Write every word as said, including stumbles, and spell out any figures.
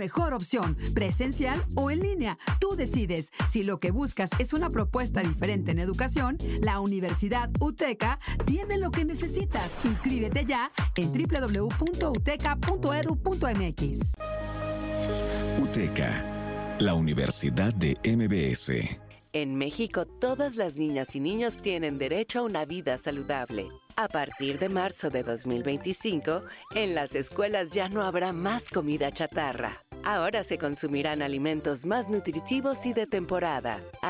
mejor opción, presencial o en línea. Tú decides. Si lo que buscas es una propuesta diferente en educación, la Universidad UTECA tiene lo que necesitas. Inscríbete ya en doble u doble u doble u punto uteca punto edu punto mx. UTECA, la Universidad de M B S. En México, todas las niñas y niños tienen derecho a una vida saludable. A partir de marzo de dos mil veinticinco, en las escuelas ya no habrá más comida chatarra. Ahora se consumirán alimentos más nutritivos y de temporada.